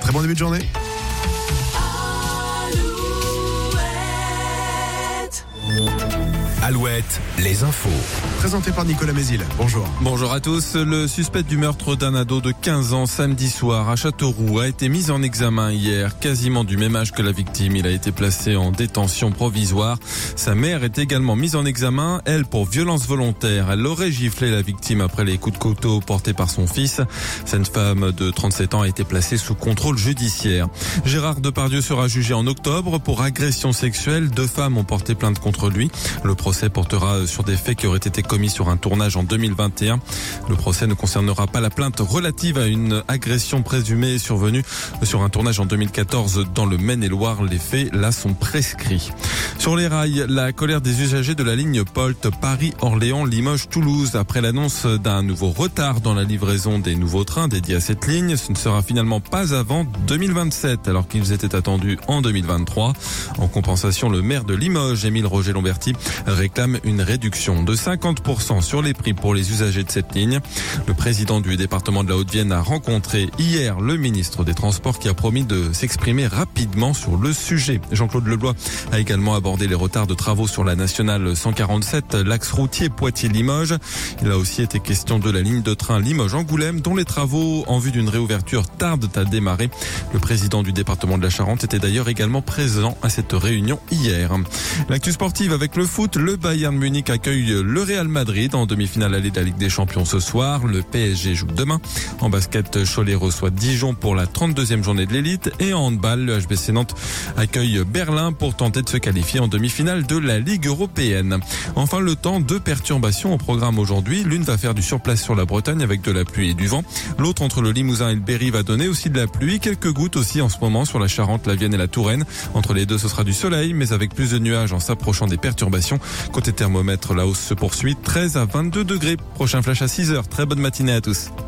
Très bon début de journée. Alouette, les infos. Présenté par Nicolas Mézil. Bonjour. Bonjour à tous. Le suspect du meurtre d'un ado de 15 ans samedi soir à Châteauroux a été mis en examen hier, quasiment du même âge que la victime. Il a été placé en détention provisoire. Sa mère est également mise en examen, elle pour violence volontaire. Elle aurait giflé la victime après les coups de couteau portés par son fils. Cette femme de 37 ans a été placée sous contrôle judiciaire. Gérard Depardieu sera jugé en octobre pour agression sexuelle. 2 femmes ont porté plainte contre lui. Le procès portera sur des faits qui auraient été commis sur un tournage en 2021. Le procès ne concernera pas la plainte relative à une agression présumée survenue sur un tournage en 2014 dans le Maine-et-Loire. Les faits, là, sont prescrits. Sur les rails, la colère des usagers de la ligne POLT Paris-Orléans-Limoges-Toulouse après l'annonce d'un nouveau retard dans la livraison des nouveaux trains dédiés à cette ligne. Ce ne sera finalement pas avant 2027 alors qu'ils étaient attendus en 2023. En compensation, le maire de Limoges, Émile Roger-Lamberty, réclame une réduction de 50% sur les prix pour les usagers de cette ligne. Le président du département de la Haute-Vienne a rencontré hier le ministre des Transports qui a promis de s'exprimer rapidement sur le sujet. Jean-Claude Leblois a également abordé les retards de travaux sur la nationale 147, l'axe routier Poitiers-Limoges. Il a aussi été question de la ligne de train Limoges-Angoulême dont les travaux en vue d'une réouverture tardent à démarrer. Le président du département de la Charente était d'ailleurs également présent à cette réunion hier. L'actu sportive avec le foot, le Bayern Munich accueille le Real Madrid en demi-finale allée de la Ligue des Champions ce soir. Le PSG joue demain. En basket, Cholet reçoit Dijon pour la 32e journée de l'élite. Et en handball, le HBC Nantes accueille Berlin pour tenter de se qualifier en demi-finale de la Ligue européenne. Enfin, le temps, 2 perturbations au programme aujourd'hui. L'une va faire du surplace sur la Bretagne avec de la pluie et du vent. L'autre, entre le Limousin et le Berry, va donner aussi de la pluie. Quelques gouttes aussi en ce moment sur la Charente, la Vienne et la Touraine. Entre les deux, ce sera du soleil, mais avec plus de nuages en s'approchant des perturbations. Côté thermomètre, la hausse se poursuit, 13 à 22 degrés. Prochain flash à 6h. Très bonne matinée à tous.